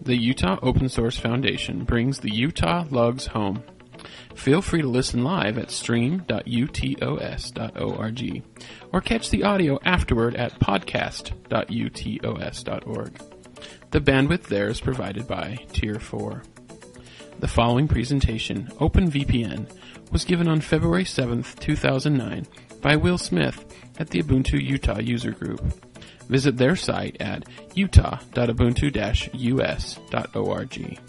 The Utah Open Source Foundation brings the Utah Lugs home. Feel free to listen live at stream.utos.org or catch the audio afterward at podcast.utos.org. The bandwidth there is provided by Tier 4. The following presentation, OpenVPN, was given on February 7th, 2009 by Will Smith at the Ubuntu Utah User Group. Visit their site at utah.ubuntu-us.org.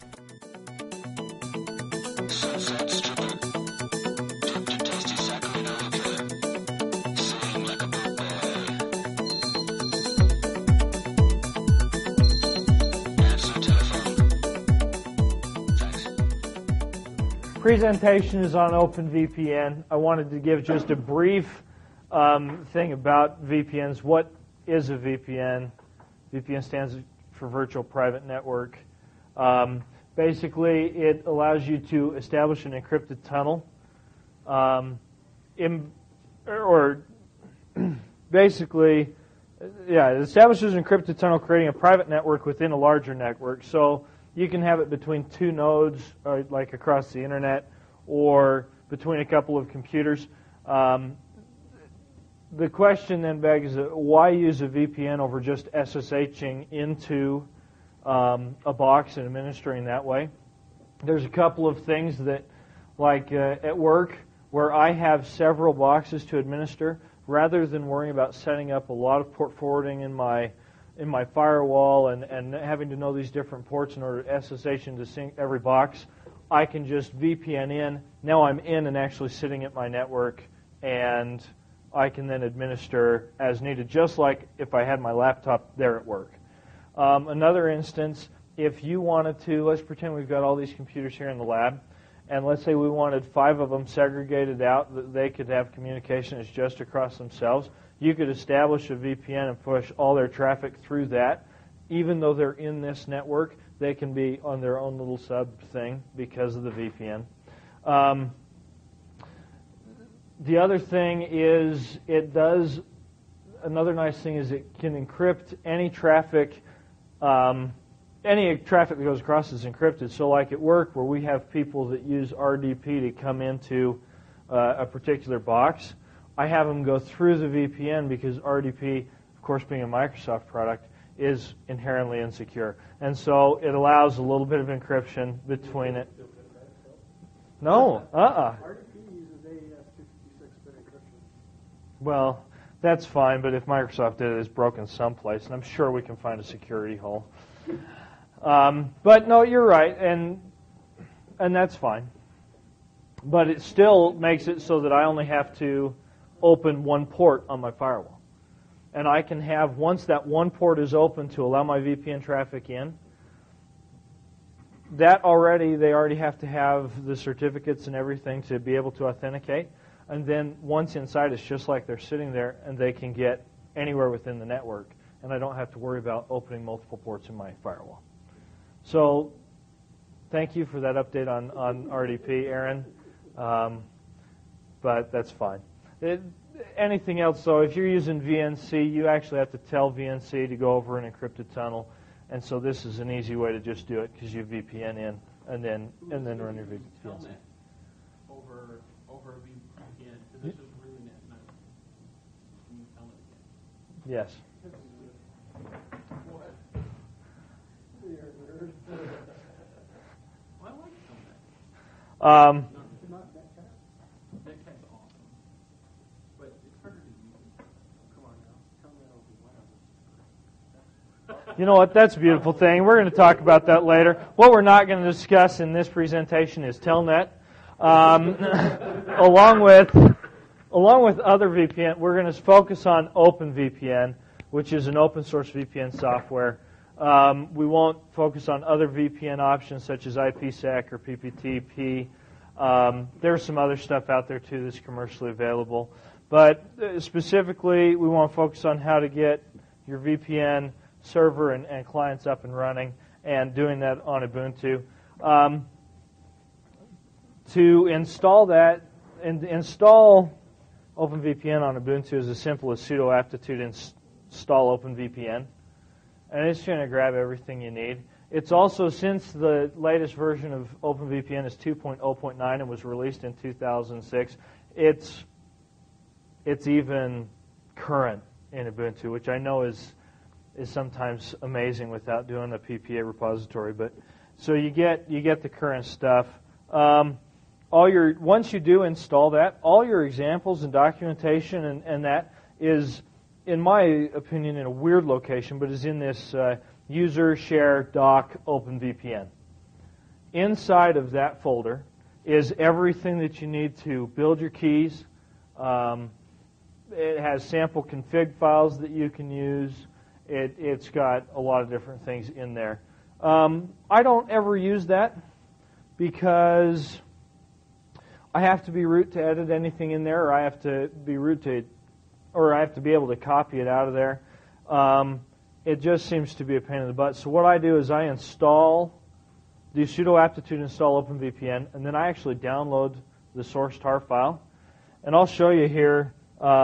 Presentation is on OpenVPN. I wanted to give just a brief thing about VPNs. What is a VPN? VPN stands for Virtual Private Network. Basically, it allows you to establish an encrypted tunnel. It establishes an encrypted tunnel, creating a private network within a larger network. So you can have it between two nodes, like across the internet, or between a couple of computers. The question then begs, why use a VPN over just SSHing into a box and administering that way? There's a couple of things that, like at work, where I have several boxes to administer, rather than worrying about setting up a lot of port forwarding in my firewall and having to know these different ports in order to SSH into sync every box, I can just VPN in. Now I'm in and actually sitting at my network, and I can then administer as needed, just like if I had my laptop there at work. Another instance, if you wanted to, let's pretend we've got all these computers here in the lab, and let's say we wanted 5 of them segregated out, that they could have communication as just across themselves. You could establish a VPN and push all their traffic through that. Even though they're in this network, they can be on their own little sub thing because of the VPN. The other thing is another nice thing is it can encrypt any traffic. Any traffic that goes across is encrypted. So like at work, where we have people that use RDP to come into a particular box, I have them go through the VPN because RDP, of course being a Microsoft product, is inherently insecure. And so it allows a little bit of encryption between it. No, RDP uses AES-256-bit encryption. Well, that's fine, but if Microsoft did it, it's broken someplace, and I'm sure we can find a security hole. But no, you're right, and that's fine. But it still makes it so that I only have to open one port on my firewall. And I can have, once that one port is open to allow my VPN traffic in, they already have to have the certificates and everything to be able to authenticate. And then once inside, it's just like they're sitting there and they can get anywhere within the network. And I don't have to worry about opening multiple ports in my firewall. So thank you for that update on RDP, Aaron. But that's fine. Anything else, though, if you're using VNC, you actually have to tell VNC to go over an encrypted tunnel. And so this is an easy way to just do it because you VPN in and then run your VPN. Telnet over VPN, because this is really nice. Can you tell it again? Yes. What? Well, I like Telnet. Netcat's awesome, but it's harder to use. Come on now, Telnet over web. You know what? That's a beautiful thing. We're going to talk about that later. What we're not going to discuss in this presentation is Telnet. Along with other VPN, we're going to focus on OpenVPN, which is an open source VPN software. We won't focus on other VPN options such as IPsec or PPTP. There's some other stuff out there too that's commercially available. But specifically, we want to focus on how to get your VPN server and clients up and running, and doing that on Ubuntu. To install that, and install OpenVPN on Ubuntu is as simple as sudo aptitude install OpenVPN. And it's going to grab everything you need. It's also, since the latest version of OpenVPN is 2.0.9 and was released in 2006, it's even current in Ubuntu, which I know is sometimes amazing without doing a PPA repository. But so you get the current stuff. Once you do install that, all your examples and documentation and that is, in my opinion, in a weird location, but is in this user share doc OpenVPN. Inside of that folder is everything that you need to build your keys. It has sample config files that you can use. It's got a lot of different things in there. I don't ever use that because I have to be root to edit anything in there, or I have to be able to copy it out of there. It just seems to be a pain in the butt. So what I do is I do sudo aptitude install OpenVPN, and then I actually download the source tar file. And I'll show you here.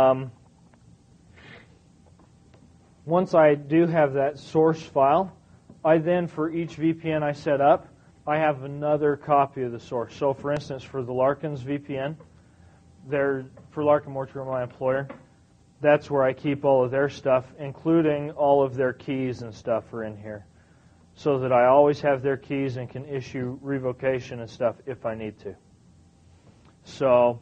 Once I do have that source file, I then, for each VPN I set up, I have another copy of the source. So, for instance, for the Larkins VPN, for Larkin Mortuary, my employer, that's where I keep all of their stuff, including all of their keys and stuff are in here, so that I always have their keys and can issue revocation and stuff if I need to. So,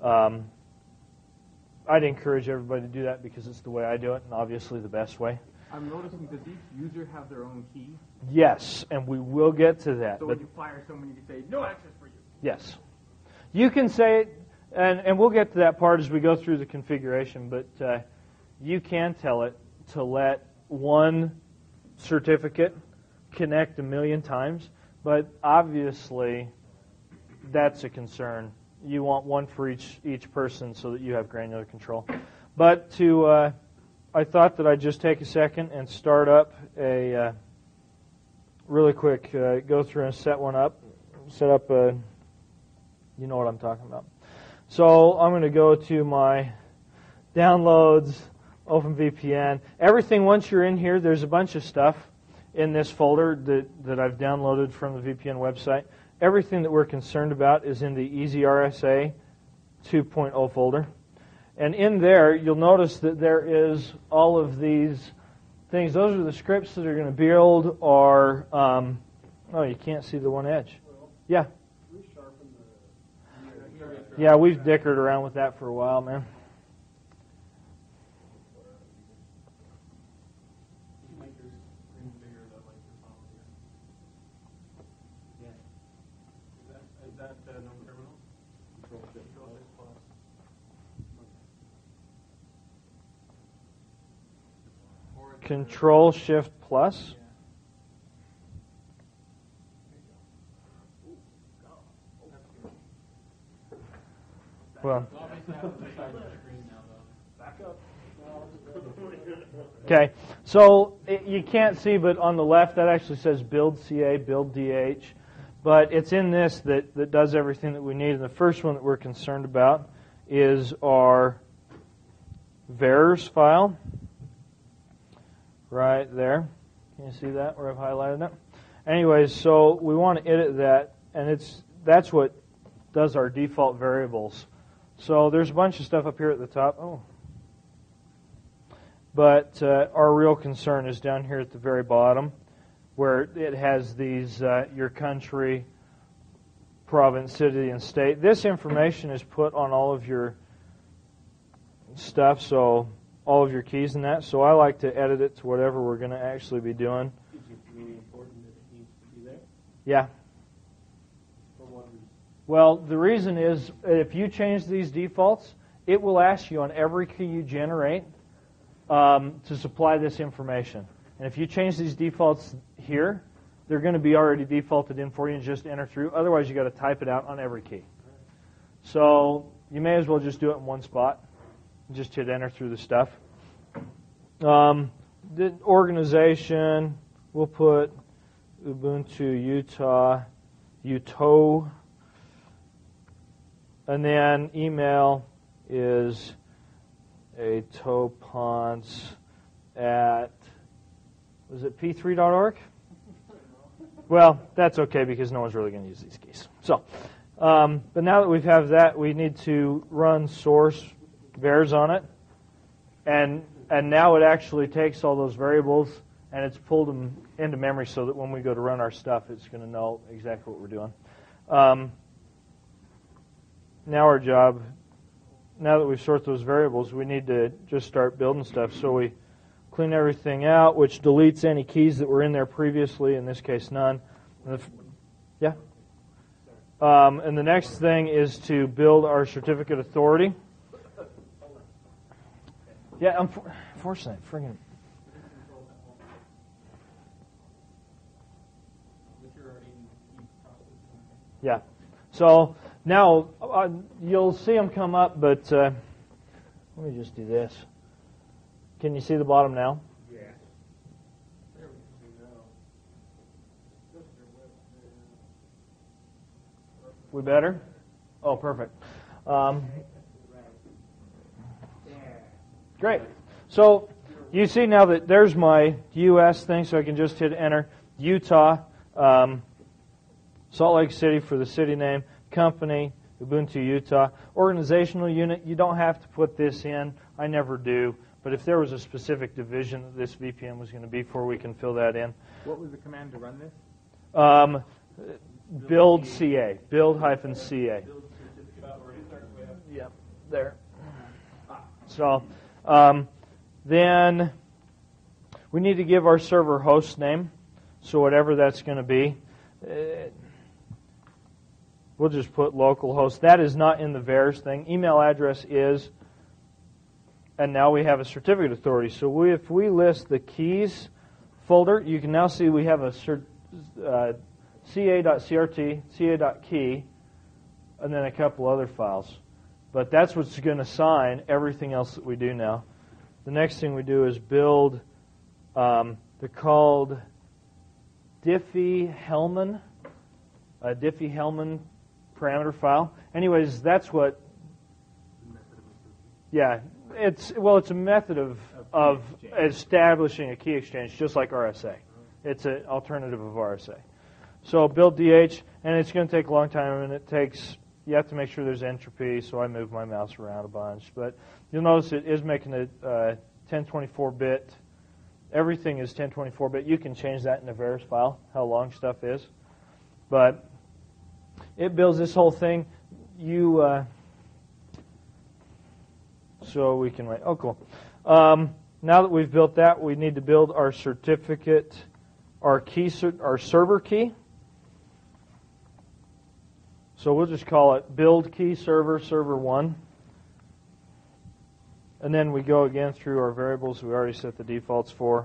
I'd encourage everybody to do that because it's the way I do it, and obviously the best way. I'm noticing, does each user have their own key? Yes, and we will get to that. So when you fire someone, you can say, no access for you. Yes. You can say it, and we'll get to that part as we go through the configuration, but you can tell it to let one certificate connect 1,000,000 times, but obviously that's a concern. You want one for each person so that you have granular control. But I thought that I'd just take a second and start up a really quick, go through and set up a, you know what I'm talking about. So I'm going to go to my downloads, OpenVPN. Everything, once you're in here, there's a bunch of stuff in this folder that I've downloaded from the VPN website. Everything that we're concerned about is in the EasyRSA 2.0 folder. And in there, you'll notice that there is all of these things. Those are the scripts that are going to build our... oh, you can't see the one edge. Yeah. Yeah, we've dickered around with that for a while, man. Control Shift Plus. Well. Okay, so you can't see, but on the left that actually says build CA, build DH. But it's in this that does everything that we need. And the first one that we're concerned about is our VARs file. Right there. Can you see that where I've highlighted it? Anyways, so we want to edit that, and that's what does our default variables. So there's a bunch of stuff up here at the top. Oh. But our real concern is down here at the very bottom, where it has these, your country, province, city, and state. This information is put on all of your stuff, so all of your keys and that. So I like to edit it to whatever we're going to actually be doing. Is it really important that it needs to be there? Yeah. For what reason? Well, the reason is if you change these defaults, it will ask you on every key you generate to supply this information. And if you change these defaults here, they're going to be already defaulted in for you and just enter through. Otherwise, you've got to type it out on every key. So you may as well just do it in one spot. Just hit enter through the stuff. The organization, we'll put Ubuntu Utah, Uto. And then email is a topons at, was it p3.org? Well, that's okay because no one's really going to use these keys. So, but now that we have that, we need to run source vars on it, and now it actually takes all those variables and it's pulled them into memory so that when we go to run our stuff, it's going to know exactly what we're doing. Now our job, now that we've sorted those variables, we need to just start building stuff. So we clean everything out, which deletes any keys that were in there previously, in this case none. Yeah? And the next thing is to build our certificate authority. Yeah, unfortunately, friggin'. Yeah. So now you'll see them come up, but let me just do this. Can you see the bottom now? Yeah. We better? Oh, perfect. Great. So you see now that there's my U.S. thing, so I can just hit enter. Utah, Salt Lake City for the city name, company, Ubuntu Utah. Organizational unit, you don't have to put this in. I never do. But if there was a specific division that this VPN was going to be for, we can fill that in. What was the command to run this? Build CA. Build-CA. Yep, there. So then we need to give our server host name. So whatever that's going to be, we'll just put localhost. That is not in the vars thing. Email address is, and now we have a certificate authority. So if we list the keys folder, you can now see we have a ca.crt, ca.key, and then a couple other files. But that's what's going to sign everything else that we do now. The next thing we do is build, they're called Diffie-Hellman, a Diffie-Hellman parameter file. Anyways, that's what, yeah, it's a method of establishing a key exchange, just like RSA. It's an alternative of RSA. So build DH, and it's going to take a long time, and you have to make sure there's entropy, so I move my mouse around a bunch. But you'll notice it is making a 1024-bit. Everything is 1024-bit. You can change that in the vars file, how long stuff is. But it builds this whole thing. So we can write, oh, cool. Now that we've built that, we need to build our certificate, our server key. So we'll just call it build key server 1. And then we go again through our variables we already set the defaults for.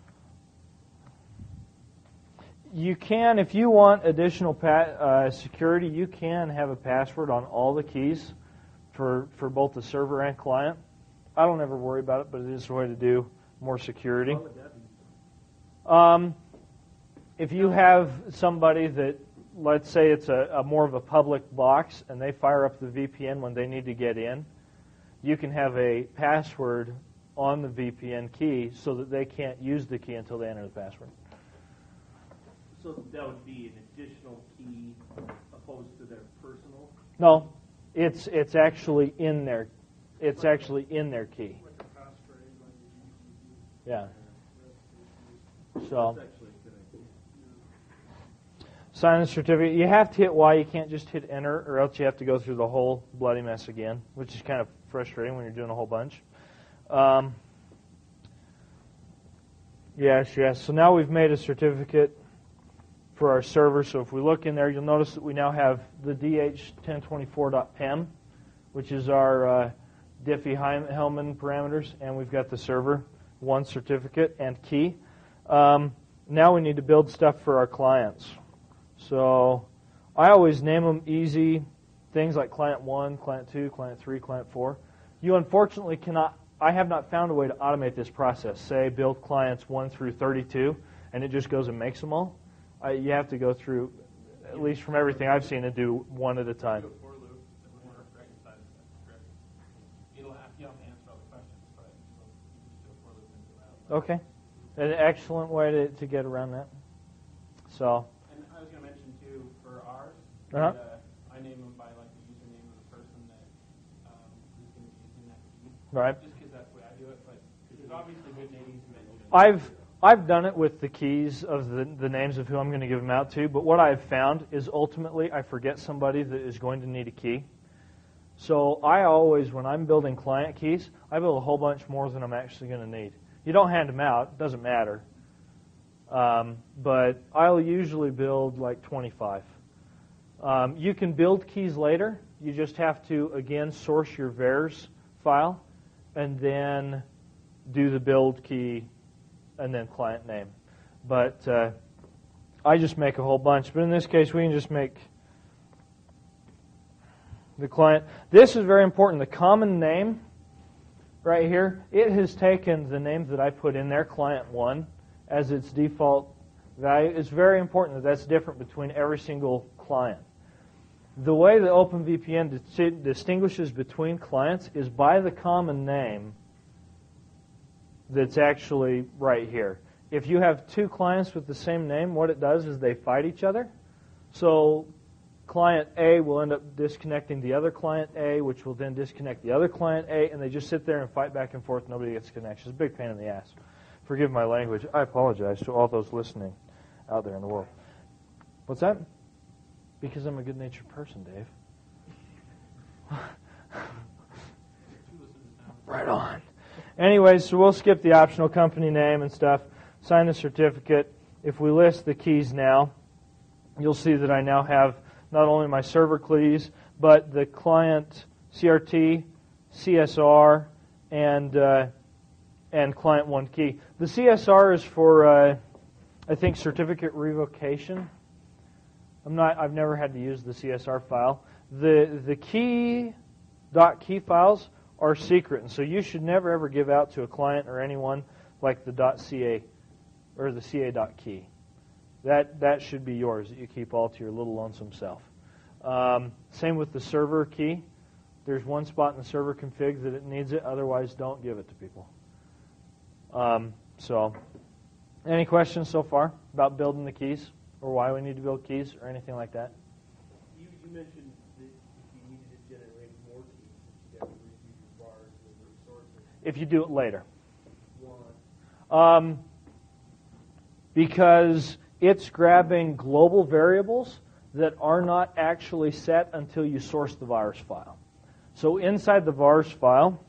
You can, if you want additional security, you can have a password on all the keys for both the server and client. I don't ever worry about it, but it is a way to do more security. If you have somebody that, let's say it's a more of a public box and they fire up the VPN when they need to get in, you can have a password on the VPN key so that they can't use the key until they enter the password. So that would be an additional key opposed to their personal? No, it's actually in their key. Yeah. So sign the certificate. You have to hit Y. You can't just hit enter, or else you have to go through the whole bloody mess again, which is kind of frustrating when you're doing a whole bunch. Yes. So now we've made a certificate for our server. So if we look in there, you'll notice that we now have the dh1024.pem, which is our Diffie-Hellman parameters, and we've got the server, one certificate, and key. Now we need to build stuff for our clients. So I always name them easy things like client 1, client 2, client 3, client 4. You unfortunately cannot, I have not found a way to automate this process. Say build clients 1 through 32, and it just goes and makes them all. You have to go through, at least from everything I've seen, and do one at a time. Okay. An excellent way to get around that. So. And Uh-huh. I name them by like the username of the person that who's going to be using that key. Right. Just because that's the way I do it, but there's obviously good names mentioned. I've done it with the keys of the names of who I'm going to give them out to, but what I've found is ultimately I forget somebody that is going to need a key. So I always, when I'm building client keys, I build a whole bunch more than I'm actually going to need. You don't hand them out, it doesn't matter. But I'll usually build like 25. You can build keys later. You just have to, again, source your VARs file and then do the build key and then client name. But I just make a whole bunch. But in this case, we can just make the client. This is very important. The common name right here, it has taken the name that I put in there, client 1, as its default value. It's very important that that's different between every single client. The way that OpenVPN distinguishes between clients is by the common name that's actually right here. If you have two clients with the same name, what it does is they fight each other. So client A will end up disconnecting the other client A, which will then disconnect the other client A, and they just sit there and fight back and forth. Nobody gets connection. It's a big pain in the ass. Forgive my language. I apologize to all those listening out there in the world. What's that? Because I'm a good-natured person, Dave. Right on. Anyways, so we'll skip the optional company name and stuff. Sign the certificate. If we list the keys now, you'll see that I now have not only my server keys, but the client CRT, CSR, and client 1 key. The CSR is for, I think, certificate revocation. I've never had to use the CSR file. The key files are secret, and so you should never ever give out to a client or anyone like the .ca or the .ca.key. That should be yours, that you keep all to your little lonesome self. Same with the server key. There's one spot in the server config that it needs it, otherwise don't give it to people. So, any questions so far about building the keys, or why we need to build keys, or anything like that? You mentioned that if you needed to generate more keys, that you have to review your bars and resources. If you do it later. Why? Because it's grabbing global variables that are not actually set until you source the vars file. So inside the vars file,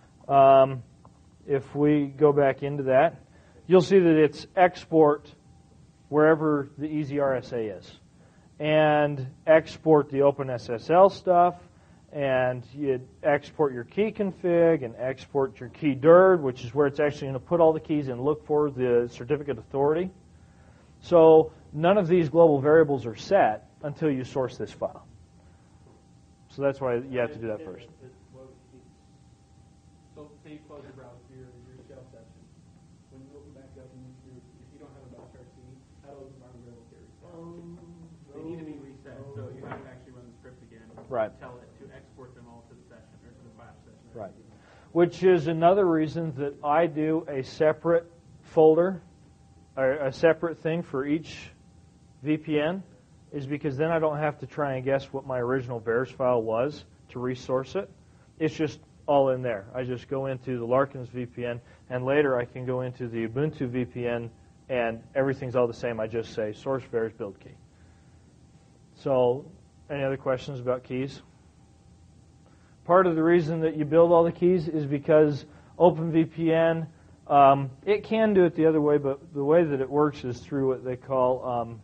if we go back into that, you'll see that it's export wherever the EasyRSA is. And export the OpenSSL stuff, and you export your key config, and export your key DIRD, which is where it's actually going to put all the keys and look for the certificate authority. So none of these global variables are set until you source this file. So that's why you have to do that first. So say you close your browser, your shell session. When you open back up, if you don't have a .rc, how does the environment variable get reset? They need to be reset, so you have to actually run the script again. Right. Tell it to export them all to the session or to the flash session. Right. Which is another reason that I do a separate folder, or a separate thing for each VPN, is because then I don't have to try and guess what my original VARs file was to resource it. It's just all in there. I just go into the Larkins VPN, and later I can go into the Ubuntu VPN, and everything's all the same. I just say source VARs build key. So, any other questions about keys? Part of the reason that you build all the keys is because OpenVPN, it can do it the other way, but the way that it works is through what they call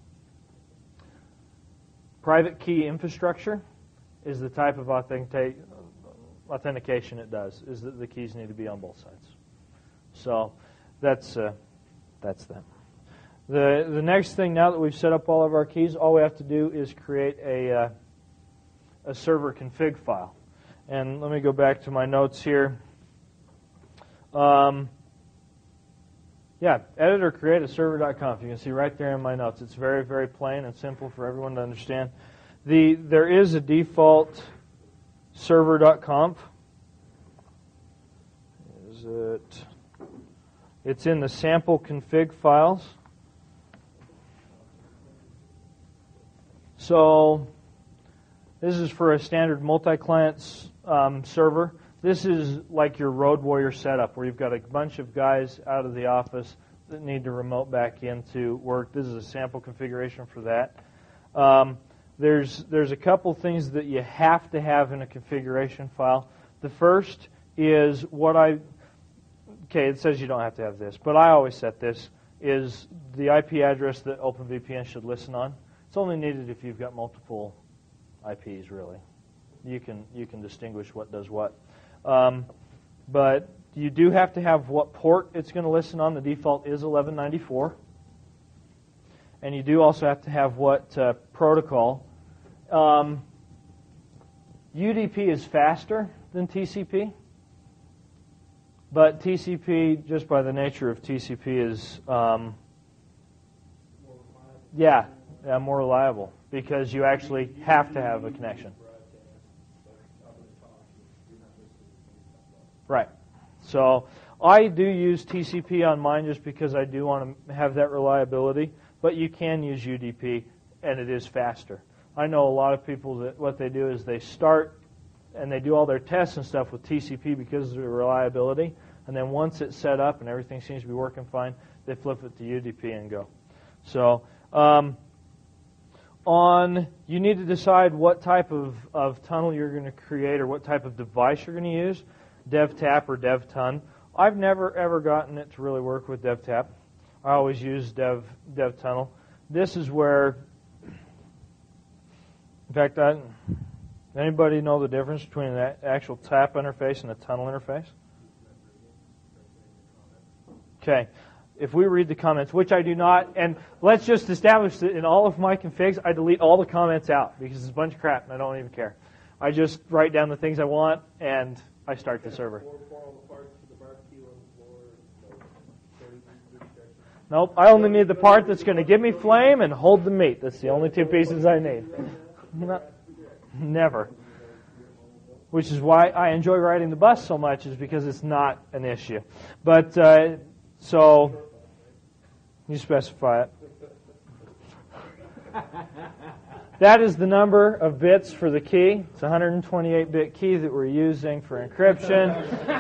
private key infrastructure is the type of authentication it does, is that the keys need to be on both sides. So that's that. The next thing, now that we've set up all of our keys, all we have to do is create a server config file. And let me go back to my notes here. Editor create a server.conf. You can see right there in my notes. It's very, very plain and simple for everyone to understand. There is a default server.conf. Is it? It's in the sample config files. So This is for a standard multi-client server. This is like your Road Warrior setup where you've got a bunch of guys out of the office that need to remote back into work. This is a sample configuration for that. There's a couple things that you have to have in a configuration file. The first is it says you don't have to have this, but I always set this, is the IP address that OpenVPN should listen on. It's only needed if you've got multiple IPs, really. You can distinguish what does what. But you do have to have what port it's going to listen on. The default is 1194. And you do also have to have what protocol. UDP is faster than TCP. But TCP, just by the nature of TCP, is more reliable because you actually have to have a connection. Right. So I do use TCP on mine just because I do want to have that reliability, but you can use UDP, and it is faster. I know a lot of people that what they do is they start and they do all their tests and stuff with TCP because of the reliability, and then once it's set up and everything seems to be working fine, they flip it to UDP and go. So you need to decide what type of tunnel you're going to create or what type of device you're going to use, DevTap or DevTun. I've never ever gotten it to really work with DevTap. I always use DevTunnel. This is where, in fact, anybody know the difference between an actual tap interface and a tunnel interface? Okay. If we read the comments, which I do not, and let's just establish that in all of my configs, I delete all the comments out because it's a bunch of crap and I don't even care. I just write down the things I want and I start the server. Nope, I only need the part that's going to give me flame and hold the meat. That's the only two pieces I need. Never. Which is why I enjoy riding the bus so much, is because it's not an issue. But, so, you specify it. That is the number of bits for the key. It's a 128-bit key that we're using for encryption.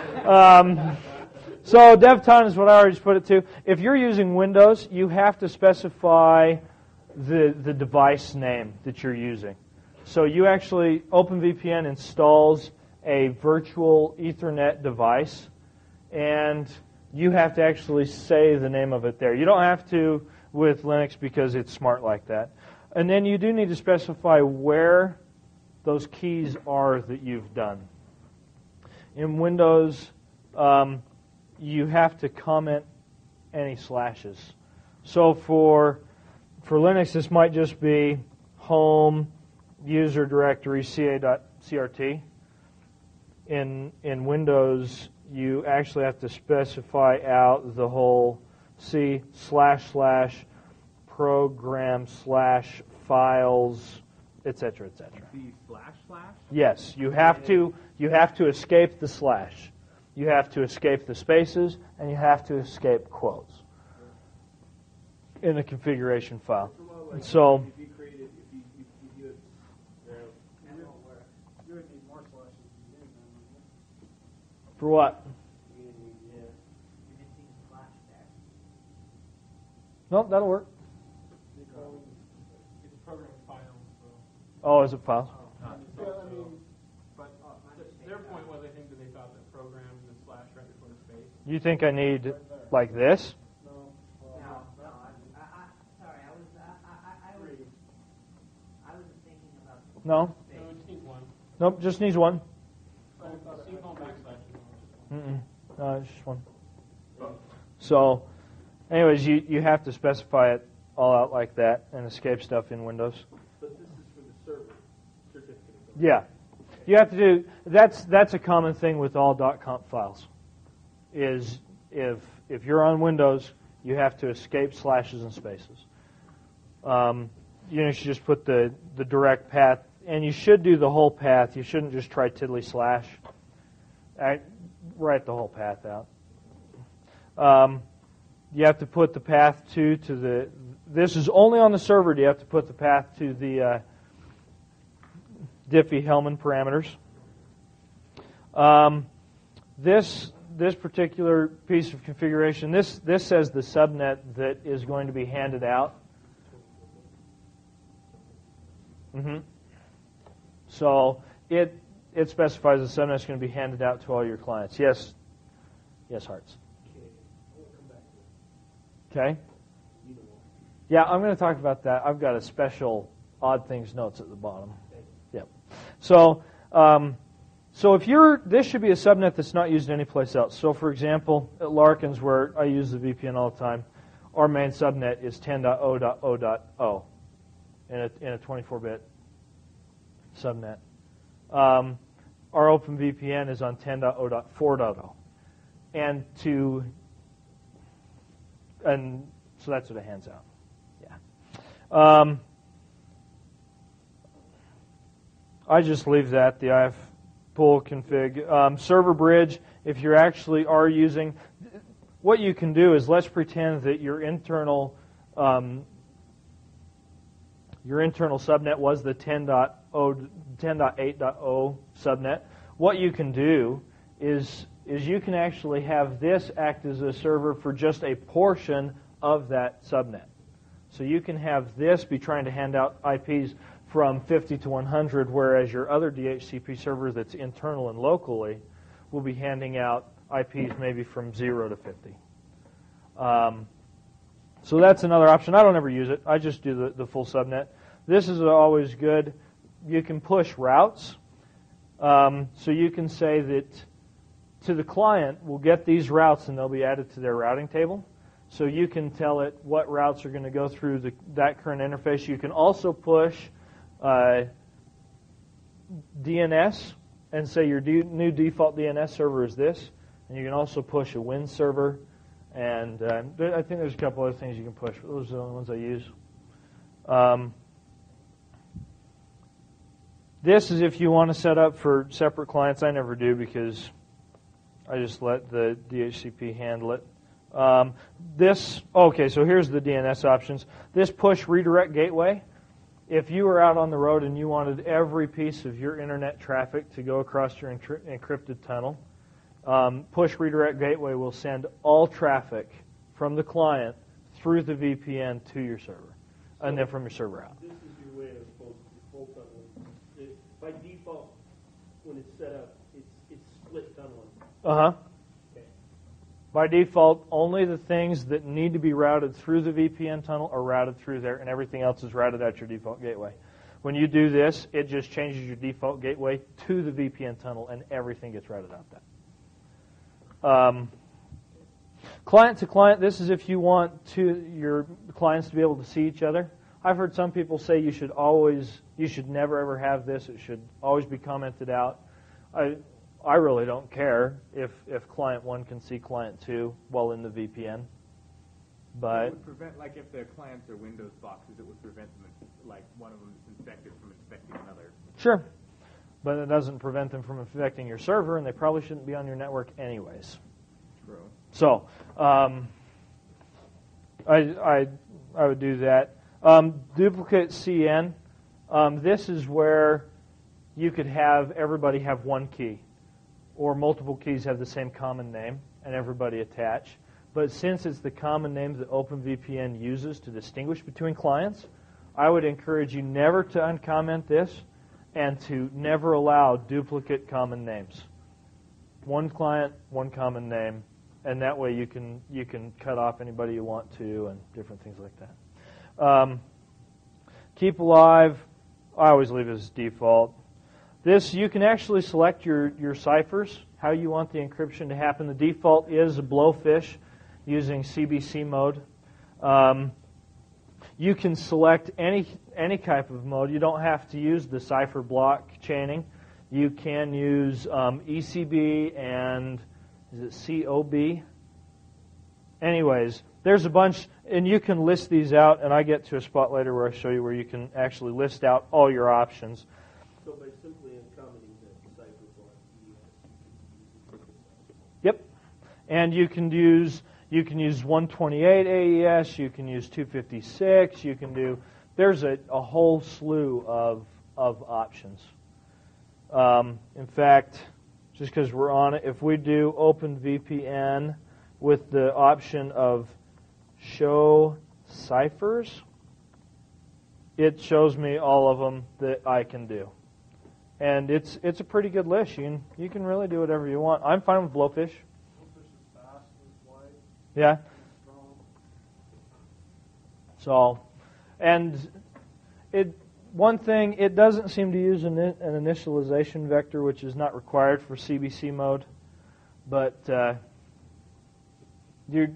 So DevTun is what I already just put it to. If you're using Windows, you have to specify the device name that you're using. So you actually, OpenVPN installs a virtual Ethernet device, and you have to actually say the name of it there. You don't have to with Linux because it's smart like that. And then you do need to specify where those keys are that you've done. In Windows, you have to comment any slashes. So for Linux, this might just be home user directory ca.crt. In Windows, you actually have to specify out the whole C//program/ files, etc., etc. The // Yes, you have to escape the slash. You have to escape the spaces, and you have to escape quotes in a configuration file. So, If you create it, if you do it, You would need more slashes than you do, then, for what? Nope, that'll work. it's program files. So. Oh, is it files? But their point was, I think, that they thought that programs and slash right before the space. You think I need like this? No, sorry, I was thinking about. No? No, it just needs one. Nope, just needs one. Single backslash is one. No, it's just one. So, anyways, you have to specify it all out like that and escape stuff in Windows. but this is for the server certificate. Yeah. You have to do, that's a common thing with all .conf files, is if you're on Windows, you have to escape slashes and spaces. You should just put the direct path, and you should do the whole path. You shouldn't just try tiddly slash. Write the whole path out. You have to put the path to this is only on the server. Do you have to put the path to the Diffie-Hellman parameters. This particular piece of configuration, this says the subnet that is going to be handed out. So it specifies the subnet is going to be handed out to all your clients. Yes, Hearts. Okay. Yeah, I'm going to talk about that. I've got a special odd things notes at the bottom. Yep. So if this should be a subnet that's not used anyplace else. So for example, at Larkins, where I use the VPN all the time, our main subnet is 10.0.0.0 in a 24-bit subnet. Our OpenVPN is on 10.0.4.0. And so that's what it hands out. Yeah. I just leave that, the IF pool config. Server bridge, if you actually are using, what you can do is let's pretend that your internal subnet was the 10.8.0 subnet. What you can do is you can actually have this act as a server for just a portion of that subnet. So you can have this be trying to hand out IPs from 50 to 100, whereas your other DHCP server that's internal and locally will be handing out IPs maybe from 0 to 50. So that's another option. I don't ever use it. I just do the full subnet. This is always good. You can push routes. So you can say that to the client, we'll get these routes and they'll be added to their routing table. So you can tell it what routes are going to go through that current interface. You can also push DNS and say your new default DNS server is this. And you can also push a Win server. And I think there's a couple other things you can push. Those are the only ones I use. This is if you want to set up for separate clients. I never do because I just let the DHCP handle it. So here's the DNS options. This push redirect gateway. If you were out on the road and you wanted every piece of your internet traffic to go across your encrypted tunnel, push redirect gateway will send all traffic from the client through the VPN to your server, and then from your server out. This is your way of full tunneling. By default, when it's set up, it's split tunneling. Okay. By default, only the things that need to be routed through the VPN tunnel are routed through there, and everything else is routed at your default gateway. When you do this, it just changes your default gateway to the VPN tunnel, and everything gets routed out that. Client to client, this is if you want your clients to be able to see each other. I've heard some people say you should never ever have this. It should always be commented out. I really don't care if client 1 can see client 2 while in the VPN. But it would prevent, like if their clients are Windows boxes, it would prevent them, like one of them is infected from infecting another. Sure. But it doesn't prevent them from infecting your server, and they probably shouldn't be on your network anyways. True. So, I would do that. Duplicate CN. This is where you could have everybody have one key, or multiple keys have the same common name, and everybody attach. But since it's the common name that OpenVPN uses to distinguish between clients, I would encourage you never to uncomment this and to never allow duplicate common names. One client, one common name, and that way you can cut off anybody you want to and different things like that. Keep alive, I always leave as default. This, you can actually select your ciphers, how you want the encryption to happen. The default is a blowfish using CBC mode. You can select any type of mode. You don't have to use the cipher block chaining. You can use ECB and is it COB? Anyways, there's a bunch, and you can list these out, and I get to a spot later where I show you where you can actually list out all your options. So by simply uncommenting the cipher block, Yep. And you can use 128 AES, you can use 256, there's a whole slew of options. In fact, just because we're on it, if we do OpenVPN with the option of show ciphers, it shows me all of them that I can do. And it's a pretty good list. You can really do whatever you want. I'm fine with Blowfish. Yeah. So, and one thing, it doesn't seem to use an initialization vector, which is not required for CBC mode, but your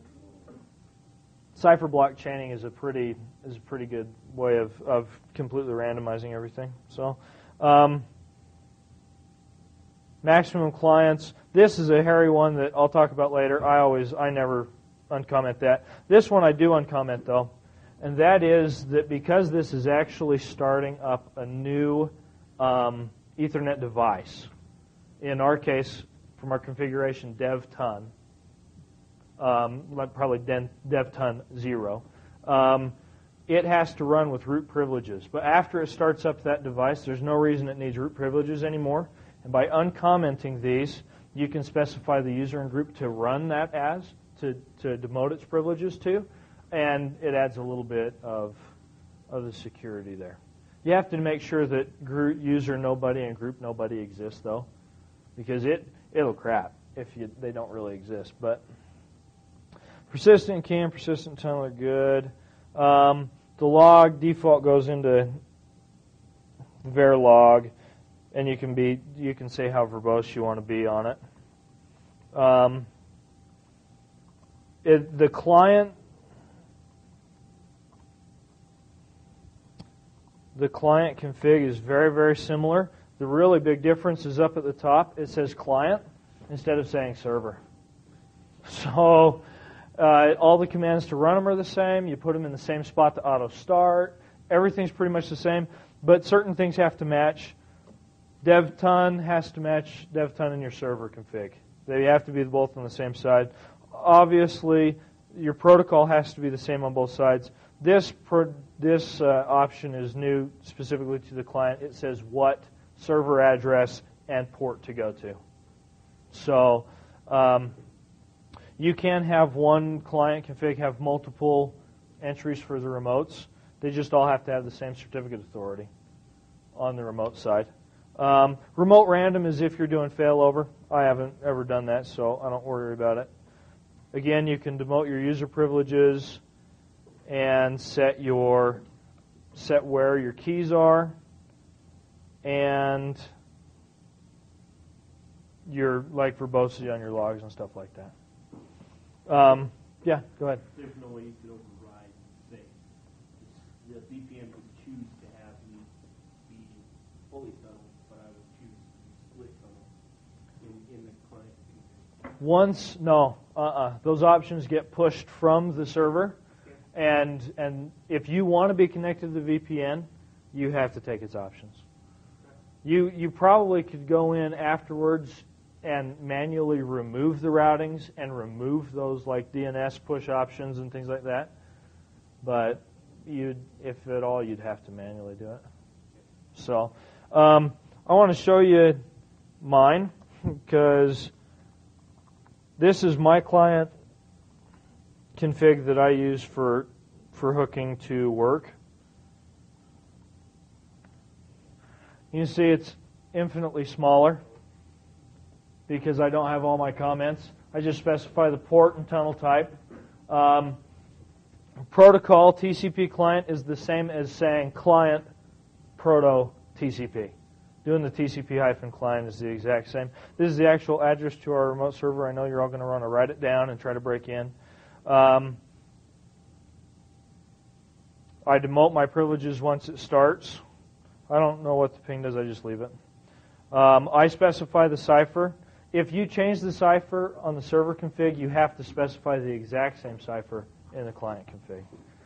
cipher block chaining is a pretty good way of completely randomizing everything. So, maximum clients. This is a hairy one that I'll talk about later. I never uncomment that. This one I do uncomment though, and that is that because this is actually starting up a new Ethernet device. In our case, from our configuration, DevTun, probably DevTun 0. It has to run with root privileges. But after it starts up that device, there's no reason it needs root privileges anymore. And by uncommenting these, you can specify the user and group to run that as, to demote its privileges to, and it adds a little bit of the security there. You have to make sure that group user nobody and group nobody exists, though, because it'll crap if they don't really exist. But persistent key and persistent tunnel are good. The log default goes into Verilog, and you can say how verbose you want to be on it. The client config is very, very similar. The really big difference is up at the top. It says client instead of saying server. So all the commands to run them are the same. You put them in the same spot to auto start. Everything's pretty much the same, but certain things have to match. DevTun has to match DevTun in your server config. They have to be both on the same side. Obviously, your protocol has to be the same on both sides. This option is new specifically to the client. It says what server address and port to go to. So you can have one client config have multiple entries for the remotes. They just all have to have the same certificate authority on the remote side. Remote random is if you're doing failover. I haven't ever done that, so I don't worry about it. Again, you can demote your user privileges and set where your keys are and your verbosity on your logs and stuff like that. Yeah, go ahead. There's no way you could override things. The VPN would choose to have me be fully tunneled, but I would choose split tunnel in the client. Those options get pushed from the server, and if you want to be connected to the VPN, you have to take its options. You probably could go in afterwards and manually remove the routings and remove those like DNS push options and things like that. But if at all, you'd have to manually do it. So I want to show you mine because this is my client config that I use for hooking to work. You can see it's infinitely smaller because I don't have all my comments. I just specify the port and tunnel type. Protocol TCP client is the same as saying client proto TCP. Doing the TCP -client is the exact same. This is the actual address to our remote server. I know you're all going to want to write it down and try to break in. I demote my privileges once it starts. I don't know what the ping does. I just leave it. I specify the cipher. If you change the cipher on the server config, you have to specify the exact same cipher in the client config.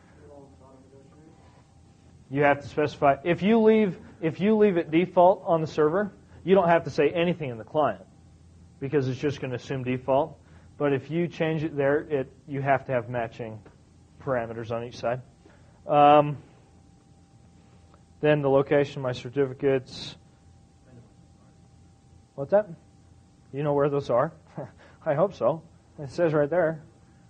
You have to specify. If you leave it default on the server, you don't have to say anything in the client because it's just going to assume default. But if you change it there, you have to have matching parameters on each side. Then the location of my certificates. What's that? You know where those are? I hope so. It says right there.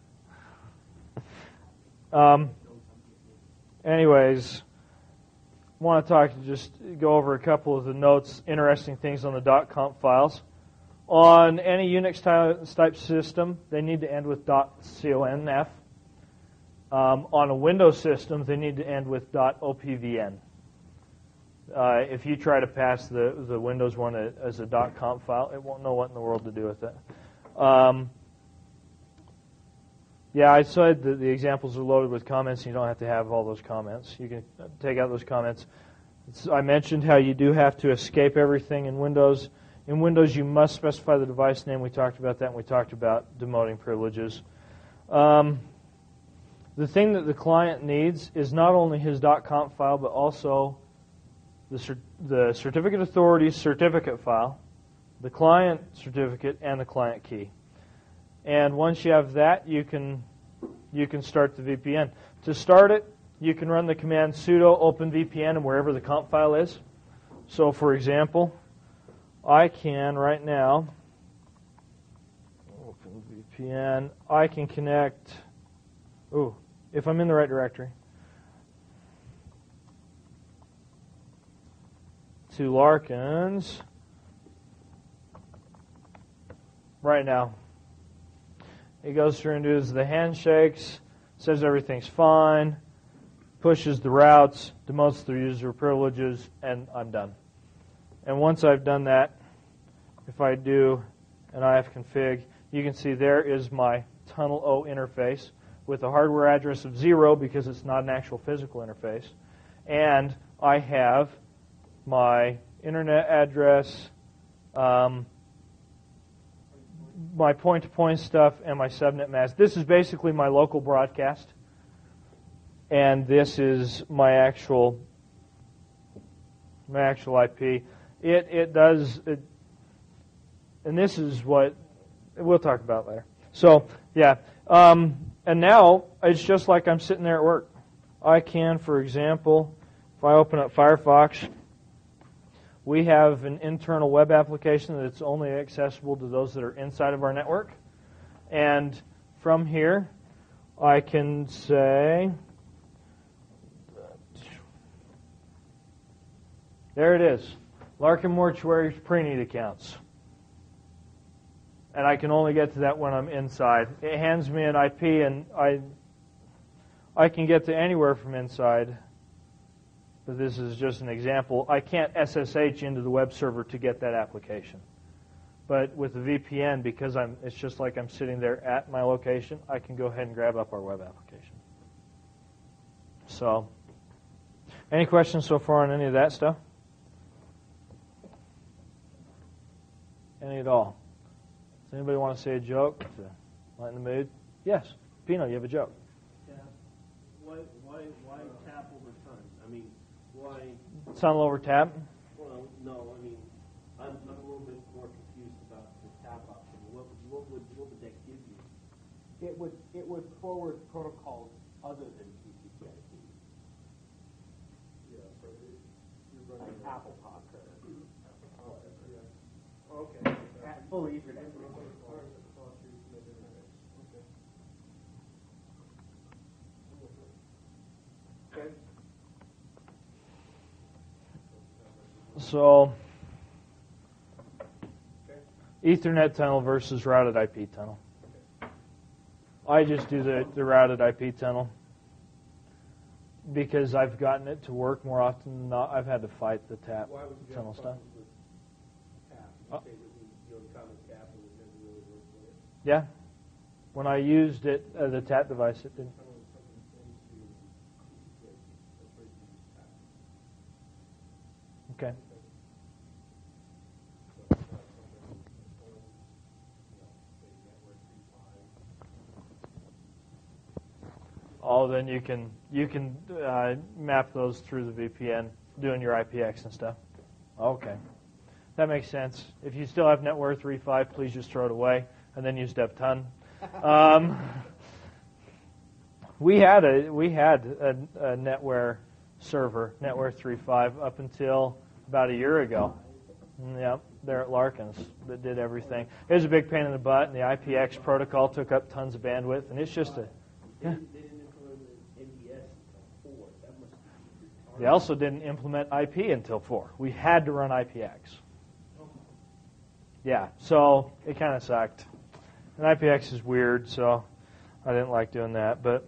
Anyways, I want to just go over a couple of the notes, interesting things on the .conf files. On any Unix type system, they need to end with .conf. On a Windows system, they need to end with .opvn. If you try to pass the Windows one as a .conf file, it won't know what in the world to do with it. Yeah, I said that the examples are loaded with comments, and you don't have to have all those comments. You can take out those comments. I mentioned how you do have to escape everything in Windows. In Windows, you must specify the device name. We talked about that, and we talked about demoting privileges. The thing that the client needs is not only his .conf file, but also the certificate authority's certificate file, the client certificate, and the client key. And once you have that, you can start the VPN. To start it, you can run the command sudo openvpn and wherever the conf file is. So, for example, I can right now openvpn. I can connect. If I'm in the right directory, to Larkins right now. He goes through and does the handshakes, says everything's fine, pushes the routes, demotes the user privileges, and I'm done. And once I've done that, if I do an ifconfig, you can see there is my Tunnel O interface with a hardware address of 0 because it's not an actual physical interface. And I have my internet address, my point-to-point stuff, and my subnet mask. This is basically my local broadcast, and this is my actual IP. It does, and this is what we'll talk about later. So, yeah, and now it's just like I'm sitting there at work. I can, for example, if I open up Firefox, we have an internal web application that's only accessible to those that are inside of our network. And from here, I can say, there it is, Larkin Mortuary's pre-need accounts. And I can only get to that when I'm inside. It hands me an IP, and I can get to anywhere from inside. But this is just an example. I can't SSH into the web server to get that application. But with the VPN, because it's just like I'm sitting there at my location, I can go ahead and grab up our web application. So, any questions so far on any of that stuff? Any at all? Does anybody want to say a joke to lighten the mood? Yes. Pino, you have a joke. Yeah. Why tap over time? I mean, why? Tunnel over tap? Well, no. I mean, I'm a little bit more confused about the tap option. What would that give you? It would forward protocols other than TCP/IP. Yeah, so you're running Like Apple Talk or okay. full Ethernet. Okay. So, Ethernet tunnel versus routed IP tunnel. I just do the routed IP tunnel because I've gotten it to work more often than not. I've had to fight the tap Why would you tunnel have stuff. problems with tap? You say that the common tap and it never really worked with it. Yeah. When I used it, the tap device, it didn't. I don't know, something into TCP/IP. That's where you use tap. Okay. So it's not something that's old, say network 3.5. Oh, then you can map those through the VPN, doing your IPX and stuff. Okay, that makes sense. If you still have Netware 3.5, please just throw it away and then use DevTun. We had a Netware server, Netware 3.5, up until about a year ago. Yep. there at Larkins that did everything. It was a big pain in the butt, and the IPX protocol took up tons of bandwidth, and it's just a... They didn't implement the NDS until 4. That must be retarded. They also didn't implement IP until 4. We had to run IPX. Yeah, so it kind of sucked. And IPX is weird, so I didn't like doing that. But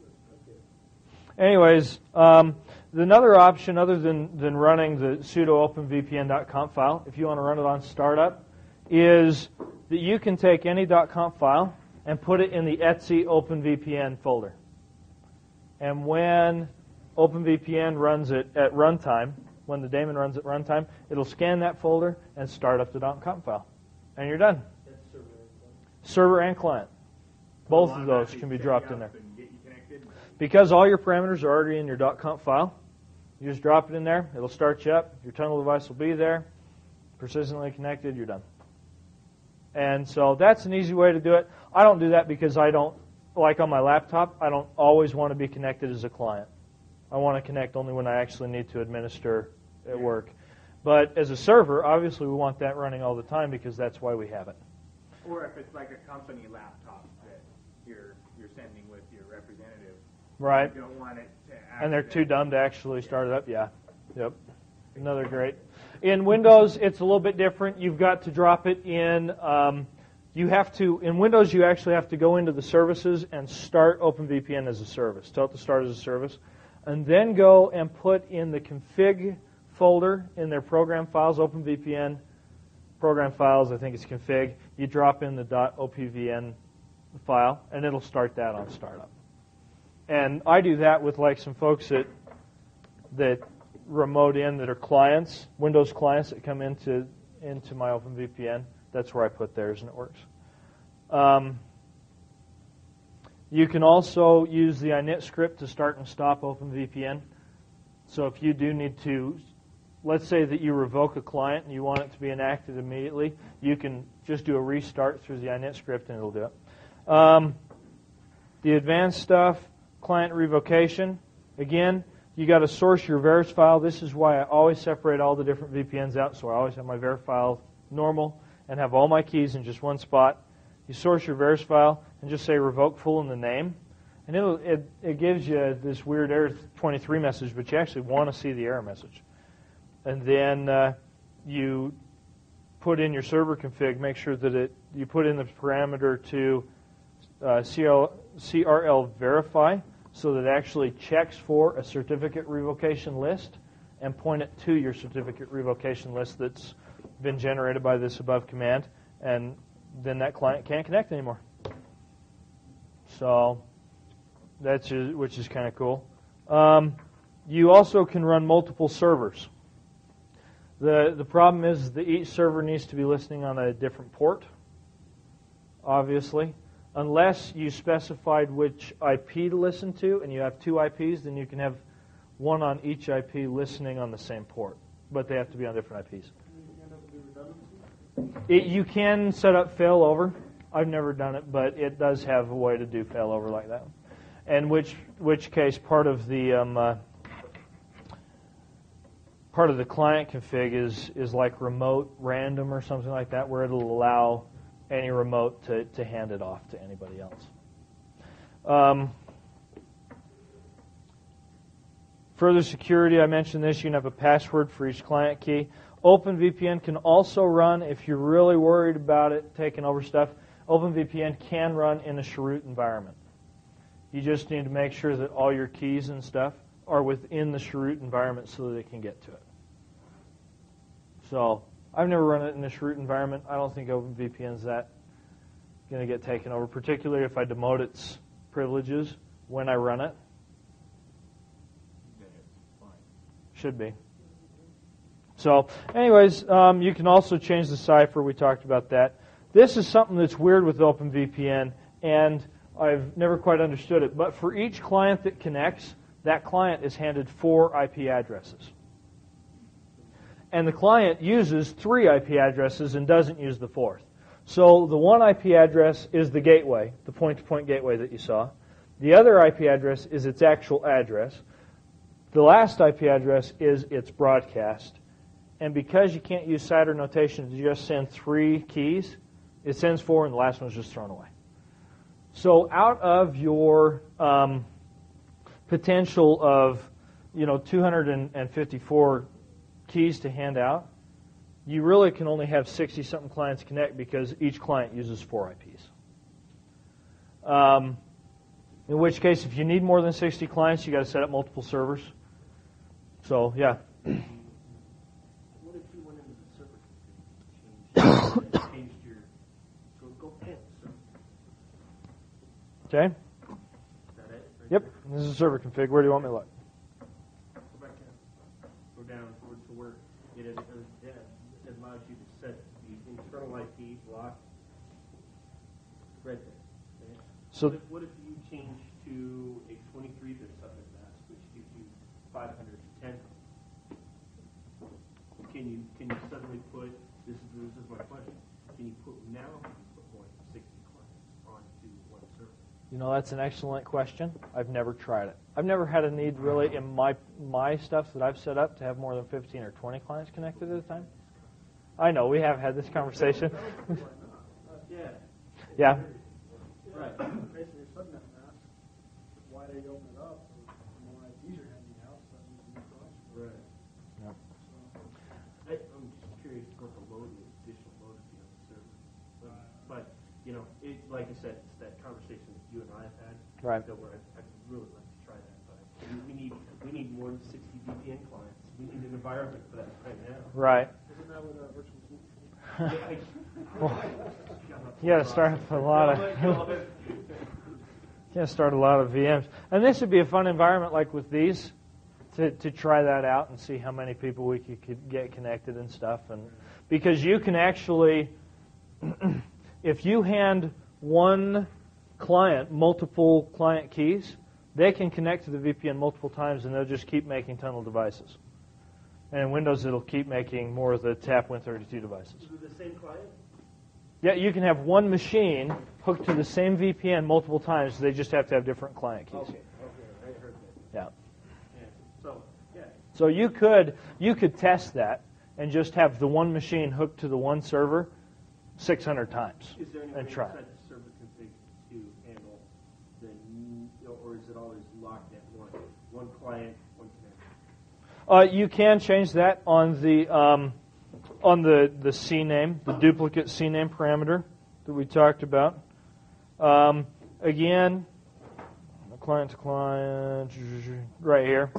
anyways, another option other than running the sudo openvpn.conf file, if you want to run it on startup, is that you can take any .conf file and put it in the etc openvpn folder. And when OpenVPN runs it at runtime, when the daemon runs at runtime, it'll scan that folder and start up the .conf file. And you're done. That's Server and client. Both of those can be dropped in there. Because all your parameters are already in your .conf file, you just drop it in there, it'll start you up, your tunnel device will be there, persistently connected, you're done. And so that's an easy way to do it. I don't do that because I don't, like on my laptop, I don't always want to be connected as a client. I want to connect only when I actually need to administer at work. But as a server, obviously we want that running all the time because that's why we have it. Or if it's like a company laptop that you're sending with your representative. Right. You don't want it to And they're too dumb to actually start it up. Yeah. Yep. Another great. In Windows, it's a little bit different. You've got to drop it in. In Windows, you actually have to go into the services and start OpenVPN as a service. Tell it to start as a service. And then go and put in the config folder in their program files, OpenVPN program files, I think it's config. You drop in the .opvn file, and it'll start that on startup. And I do that with like some folks that remote in that are clients, Windows clients that come into my OpenVPN. That's where I put theirs, and it works. You can also use the init script to start and stop OpenVPN. So if you do need to, let's say that you revoke a client and you want it to be enacted immediately, you can just do a restart through the init script and it'll do it. The advanced stuff, client revocation. Again, you got to source your VERIS file. This is why I always separate all the different VPNs out. So I always have my VERIS file normal and have all my keys in just one spot. You source your VERIS file and just say revoke full in the name. And it gives you this weird error 23 message, but you actually want to see the error message. And then you put in your server config, make sure that you put in the parameter to CRL verify so that it actually checks for a certificate revocation list and point it to your certificate revocation list that's been generated by this above command, and then that client can't connect anymore. So which is kind of cool. You also can run multiple servers. The problem is that each server needs to be listening on a different port, obviously. Unless you specified which IP to listen to, and you have two IPs, then you can have one on each IP listening on the same port. But they have to be on different IPs. You can set up failover. I've never done it, but it does have a way to do failover like that. And which case part of the client config is like remote random or something like that, where it'll allow any remote to hand it off to anybody else. Further security, I mentioned this, you can have a password for each client key. OpenVPN can also run, if you're really worried about it taking over stuff, OpenVPN can run in a chroot environment. You just need to make sure that all your keys and stuff are within the chroot environment so that they can get to it. So I've never run it in a chroot environment. I don't think OpenVPN is that going to get taken over, particularly if I demote its privileges when I run it. Should be. So anyways, you can also change the cipher. We talked about that. This is something that's weird with OpenVPN, and I've never quite understood it. But for each client that connects, that client is handed 4 IP addresses. And the client uses 3 IP addresses and doesn't use the 4th. So the one IP address is the gateway, the point-to-point gateway that you saw. The other IP address is its actual address. The last IP address is its broadcast. and because you can't use CIDR notation to just send 3 keys, it sends 4 and the last one's just thrown away. So out of your potential of 254 keys to hand out, you really can only have 60-something clients connect because each client uses 4 IPs. In which case, if you need more than 60 clients, you got to set up multiple servers. So, yeah. What if you went into the server config, changed your go pant server? Okay. Is that it? Right Yep. there? This is server config. Where do you want me to look? Go back down. Go down forward to where it allows you to set the internal IP block right there. Okay? So, What if you change to a 23-bit subnet mask, which gives you 510? Can you suddenly put this is my question? Can you put more than 60 clients onto one server? that's an excellent question. I've never tried it. I've never had a need really in my stuff that I've set up to have more than 15 or 20 clients connected at a time. I know, we have had this conversation. Yeah. Yeah. Right. Basically, a subnet mask, why they open it up, the more IPs are handing out, so that means more clients. Right. Yep. I'm just curious what the additional load would be on the server. But like I said, it's that conversation that you and I have had. Right. That I'd really like to try that, but we need more than 60 VPN clients. We need an environment for that right now. Right. Isn't that what virtual You got to start with a lot of VMs, and this would be a fun environment like with these to try that out and see how many people we could get connected and stuff. And because you can actually, if you hand one client multiple client keys, they can connect to the VPN multiple times, and they'll just keep making tunnel devices. And in Windows, it'll keep making more of the TAP Win32 devices. Is it the same client? Yeah, you can have one machine hooked to the same VPN multiple times. They just have to have different client keys. Okay, I heard that. Yeah. So, yeah. So you could test that and just have the one machine hooked to the one server 600 times Is there any way and to try. set the server config to handle or is it always locked at one client, one connection? You can change that on the CNAME, the duplicate CNAME parameter that we talked about. Again, client to client, right here.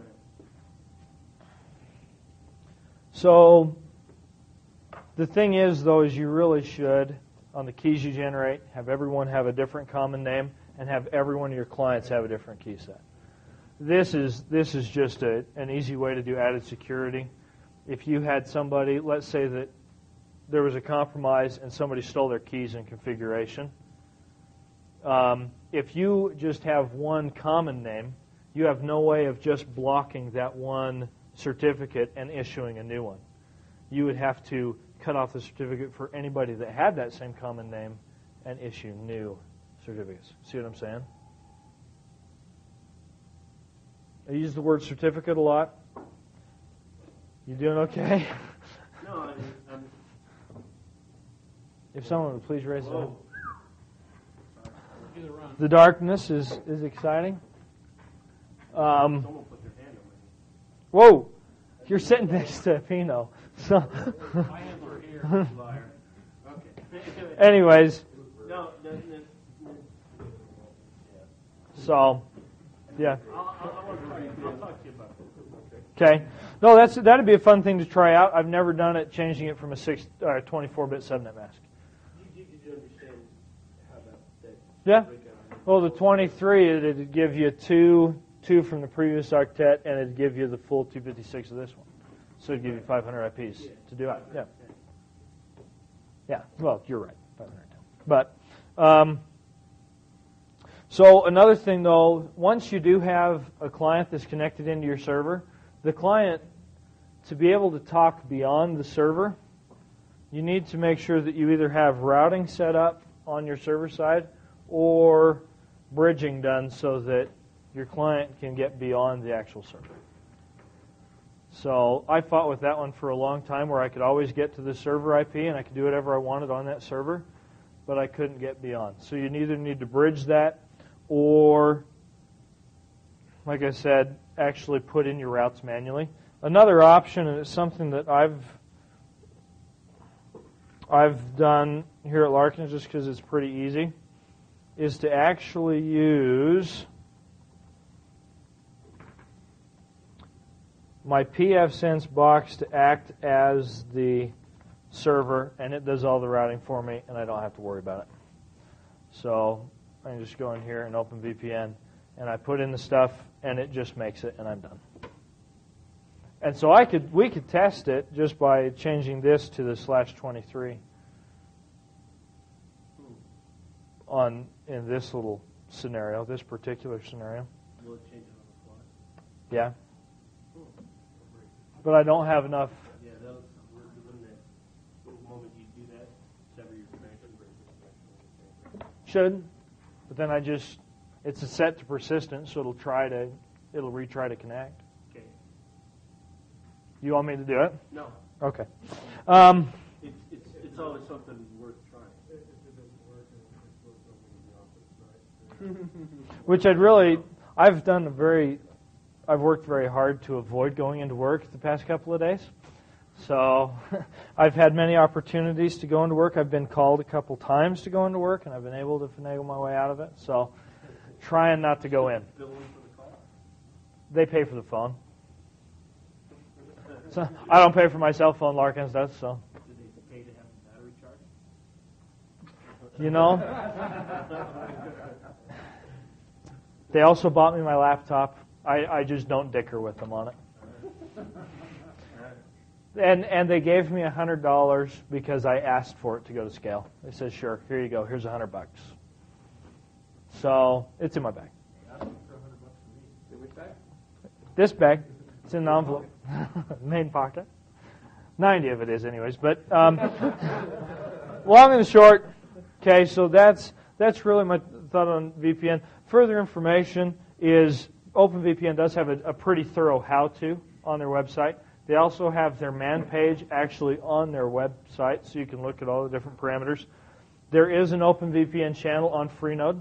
So the thing is, though, is you really should, on the keys you generate, have everyone have a different common name and have every one of your clients have a different key set. This is just an easy way to do added security. If you had somebody, let's say that there was a compromise and somebody stole their keys in configuration, if you just have one common name, you have no way of just blocking that one certificate and issuing a new one. You would have to cut off the certificate for anybody that had that same common name and issue new certificates. See what I'm saying? I use the word certificate a lot. You doing okay? No, I'm If someone would please raise their hand. Either run. The darkness is exciting. someone put their hand on my Whoa! You're sitting next to Pino. So, My hands are here. liar. Okay. anyways, No. so yeah. I'll talk to you about it. Okay. No, that'd be a fun thing to try out. I've never done it, changing it from a 24-bit subnet mask. Did you understand how that Yeah. breakdown? Well, the 23, it'd give you two from the previous octet, and it'd give you the full 256 of this one. So it'd give you 500 IPs to do it. Yeah. Yeah. Well, you're right. 510. But so another thing, though, once you do have a client that's connected into your server, the client, to be able to talk beyond the server, you need to make sure that you either have routing set up on your server side or bridging done so that your client can get beyond the actual server. So I fought with that one for a long time where I could always get to the server IP and I could do whatever I wanted on that server, but I couldn't get beyond. So you either need to bridge that or, like I said, actually put in your routes manually. Another option, and it's something that I've done here at Larkins just because it's pretty easy, is to actually use my pfSense box to act as the server, and it does all the routing for me, and I don't have to worry about it. So I can just go in here and open VPN, and I put in the stuff, and it just makes it, and I'm done. And so we could test it just by changing this to the /23 in this little scenario, this particular scenario. Will it change it on the fly? Yeah. But I don't have enough. Yeah, when the moment you do that, sever your connection, break the connection. Should, but then it's a set to persistent, so it'll retry to connect. Okay. You want me to do it? No. Okay. It's always something worth trying. Which I've worked very hard to avoid going into work the past couple of days. So I've had many opportunities to go into work. I've been called a couple times to go into work, and I've been able to finagle my way out of it. So trying not to go in. Billing for the call? They pay for the phone. So I don't pay for my cell phone, Larkins does, so. Do they pay to have the battery charged? You know, they also bought me my laptop. I just don't dicker with them on it. And they gave me $100 because I asked for it to go to scale. They said, "Sure, here you go. Here's $100." So it's in my bag. Which bag? This bag, it's in the envelope, main pocket. 90 of it is, anyways. But long and short, okay. So that's really my thought on VPN. Further information is OpenVPN does have a pretty thorough how-to on their website. They also have their man page actually on their website, so you can look at all the different parameters. There is an OpenVPN channel on Freenode,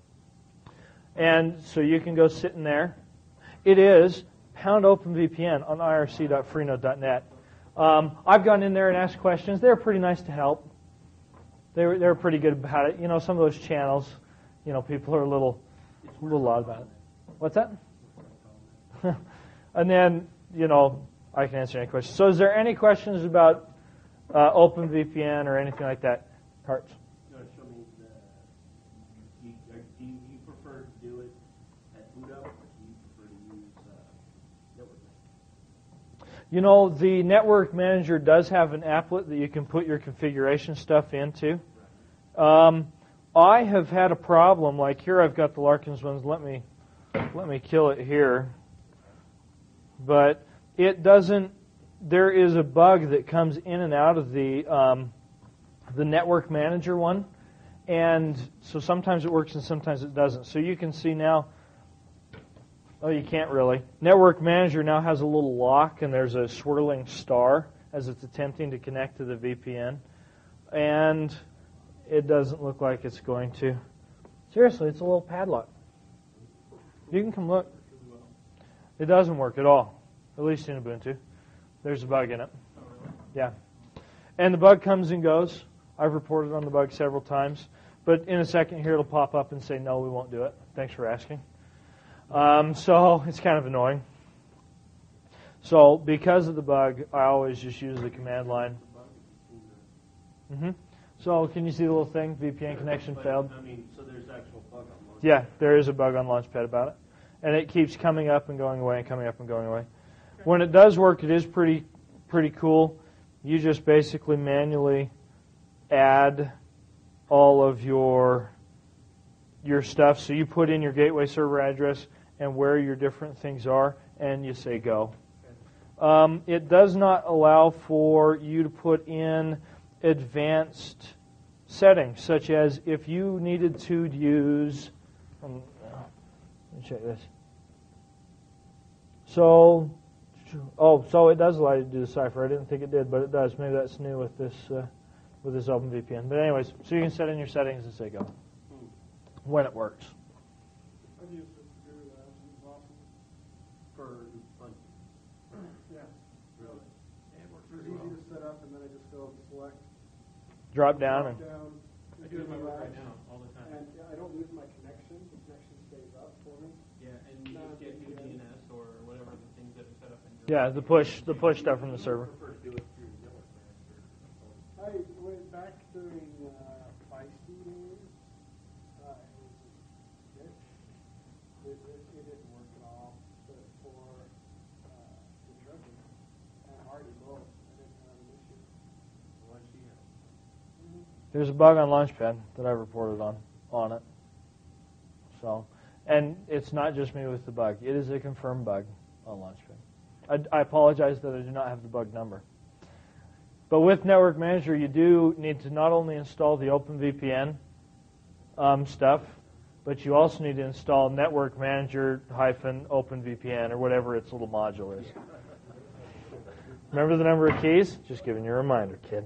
and so you can go sit in there. It is #OpenVPN on irc.freenode.net. I've gone in there and asked questions. They're pretty nice to help. They're pretty good about it. You know, some of those channels, you know, people are a little odd about it. What's that? And then, you know, I can answer any questions. So is there any questions about OpenVPN or anything like that? Hearts? You want to show me do you prefer to do it at boot up, or do you prefer to use network manager? You know, the network manager does have an applet that you can put your configuration stuff into. I have had a problem, like here I've got the Larkins ones. Let me kill it here. But it doesn't, there is a bug that comes in and out of the network manager one. And so sometimes it works and sometimes it doesn't. So you can see now, oh, you can't really. Network manager now has a little lock and there's a swirling star as it's attempting to connect to the VPN. And it doesn't look like it's going to. Seriously, it's a little padlock. You can come look. It doesn't work at all, at least in Ubuntu. There's a bug in it. Yeah. And the bug comes and goes. I've reported on the bug several times. But in a second here, it'll pop up and say, no, we won't do it. Thanks for asking. So it's kind of annoying. So because of the bug, I always just use the command line. So can you see the little thing, VPN connection failed? I mean, so there's actual bug on Launchpad. Yeah, there is a bug on Launchpad about it. And it keeps coming up and going away and coming up and going away. When it does work, it is pretty cool. You just basically manually add all of your stuff. So you put in your gateway server address and where your different things are, and you say go. It does not allow for you to put in advanced settings, such as if you needed to use, let me check this. So, Oh, so it does allow you to do the cipher. I didn't think it did, but it does. Maybe that's new with this OpenVPN. But anyways, so you can set in your settings and say go when it works. I've used it to do that. It's awesome. For fun. Yeah. Really? Yeah, it works It's pretty easy well. to set up, and then I just go select. Drop down and down. I do it in my work right now, all the time. And I don't lose my connection. The connection stays up for me. Yeah, and you No, just get new yeah. DNS or whatever the things that are set up in your... yeah, the push stuff from the server. I prefer to do it through network manager. I went back during Feisty days. It was a bitch. It didn't work at all. But for the Trojan and Hardy both, I didn't have an issue. What do you have? There's a bug on Launchpad that I reported on it. So, and it's not just me with the bug. It is a confirmed bug on Launchpad. I apologize that I do not have the bug number. But with Network Manager, you do need to not only install the OpenVPN stuff, but you also need to install Network Manager -OpenVPN or whatever its little module is. Remember the number of keys? Just giving you a reminder, kid.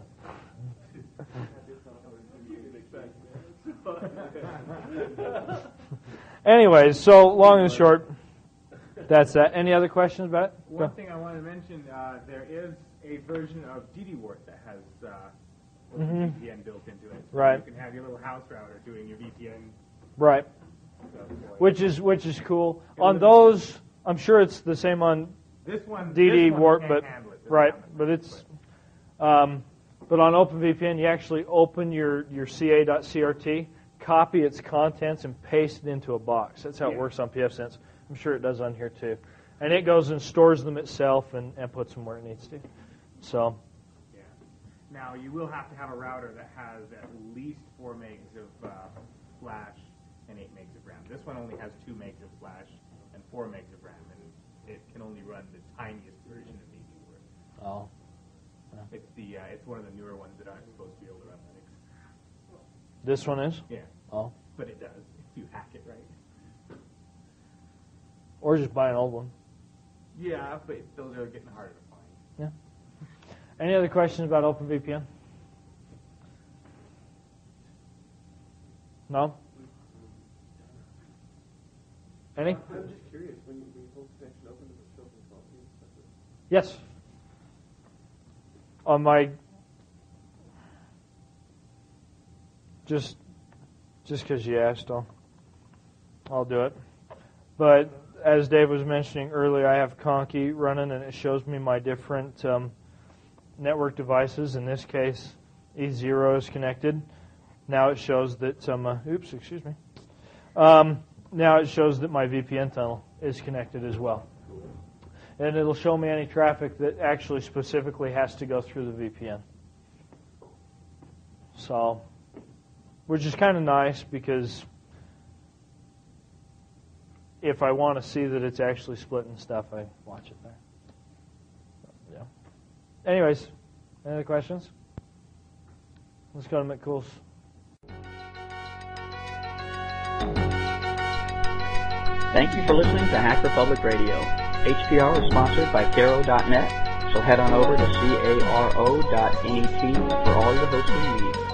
Anyways, so long and short, that's that. Any other questions about it? One thing I want to mention, there is a version of DDWort that has VPN built into it. So Right. You can have your little house router doing your VPN Right. stuff. Which is cool. On those, I'm sure it's the same on This one, DDWort, can't but handle it. This right, one. but it's but on OpenVPN, you actually open your ca.crt, copy its contents, and paste it into a box. That's how it Yeah. works on pfSense. I'm sure it does on here too. And it goes and stores them itself and puts them where it needs to. So, Yeah. Now, you will have to have a router that has at least 4 megs of flash and 8 megs of RAM. This one only has 2 megs of flash and 4 megs of RAM, and it can only run the tiniest version of DDWort. oh, It's one of the newer ones that aren't supposed to be able to run Linux. this one is? Yeah, Oh. but it does if you hack it right. Or just buy an old one. Yeah, but those are getting harder to find. Yeah. Any other questions about OpenVPN? No? Any? I'm just curious, when you hold the connection open, does it show up in coffee? Yes. On my just because you asked, I'll do it. But as Dave was mentioning earlier, I have Conky running, and it shows me my different network devices. In this case, E0 is connected. Now it shows that now it shows that my VPN tunnel is connected as well. And it'll show me any traffic that actually specifically has to go through the VPN. So, which is kind of nice because if I want to see that it's actually splitting stuff, I watch it there. Yeah. Anyways, any other questions? Let's go to McCool's. Thank you for listening to Hacker Public Radio. HPR is sponsored by Caro.net, so head on over to caro.net for all your hosting needs.